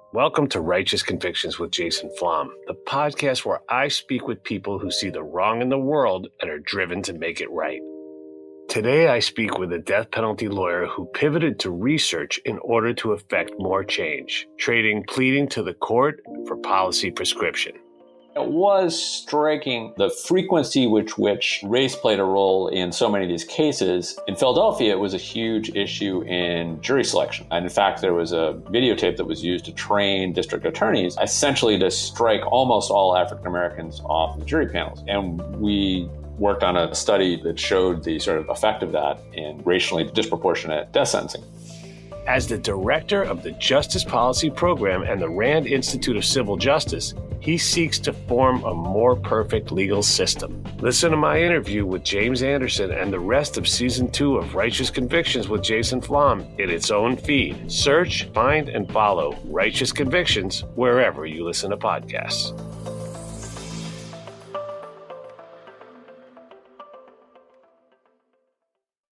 Welcome to Righteous Convictions with Jason Flom, the podcast where I speak with people who see the wrong in the world and are driven to make it right. Today, I speak with a death penalty lawyer who pivoted to research in order to effect more change, trading pleading to the court for policy prescription. It was striking the frequency with which race played a role in so many of these cases. In Philadelphia, it was a huge issue in jury selection. And in fact, there was a videotape that was used to train district attorneys, essentially to strike almost all African Americans off the jury panels. And we worked on a study that showed the sort of effect of that in racially disproportionate death sentencing. As the director of the Justice Policy Program and the Rand Institute of Civil Justice, he seeks to form a more perfect legal system. Listen to my interview with James Anderson and the rest of Season 2 of Righteous Convictions with Jason Flom in its own feed. Search, find, and follow Righteous Convictions wherever you listen to podcasts.